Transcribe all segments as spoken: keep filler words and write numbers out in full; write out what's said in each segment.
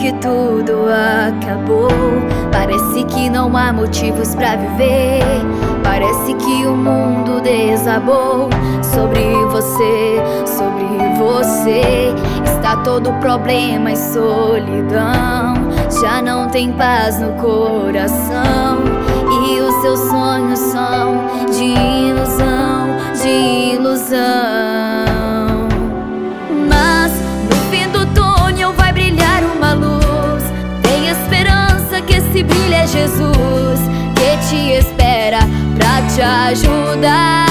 que tudo acabou. Parece que não há motivos pra viver. Parece que o mundo desabou. Sobre você, sobre você está todo problema e solidão. Já não tem paz no coração e os seus sonhos são de ilusão, de ilusão. Mas no fim do túnel vai brilhar uma luz. Tem esperança que esse brilho é Jesus, que te espera pra te ajudar.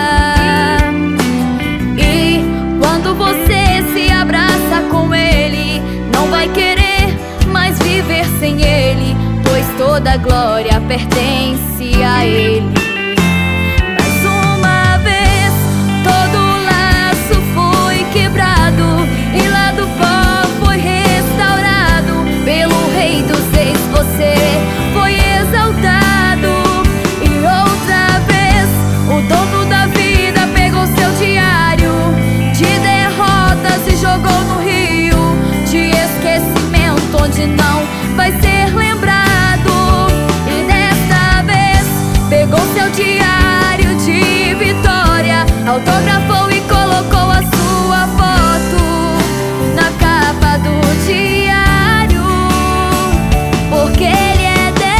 E quando você se abraça com Ele, não vai querer mais viver sem Ele, pois toda a glória pertence a Ele. Mais uma vez todo laço foi quebrado e lá do pó foi restaurado. Pelo Rei dos Reis você foi exaltado. E outra vez o dono da vida pegou seu diário de derrotas e jogou no rio de esquecimento, onde não vai ser lembrado. E desta vez pegou seu diário de vitória, autografou e colocou a sua foto na capa do diário, porque Ele é Deus.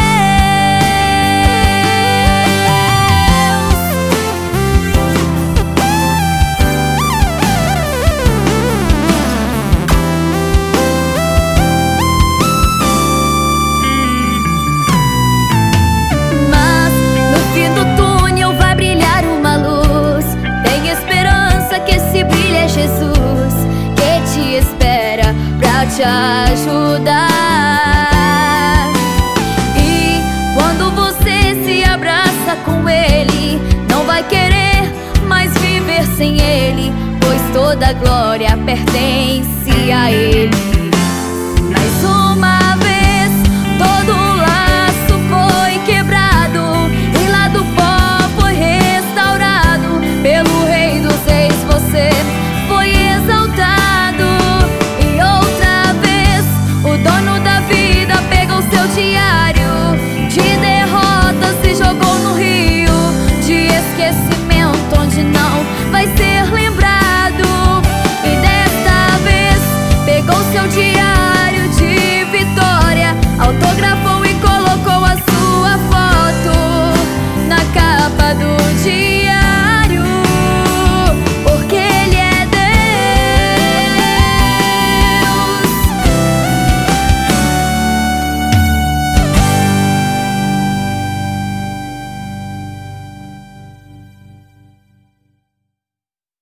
Mas no fim do túnel vai brilhar uma luz. Tem esperança que esse brilho é Jesus, que te espera pra te ajudar. E quando você se abraça com Ele, não vai querer mais viver sem Ele, pois toda a glória pertence a Ele. Mais uma vez todo laço foi quebrado e lá do pó foi restaurado. Pelo Rei dos Reis você foi exaltado. E outra vez o dono da vida pegou seu diário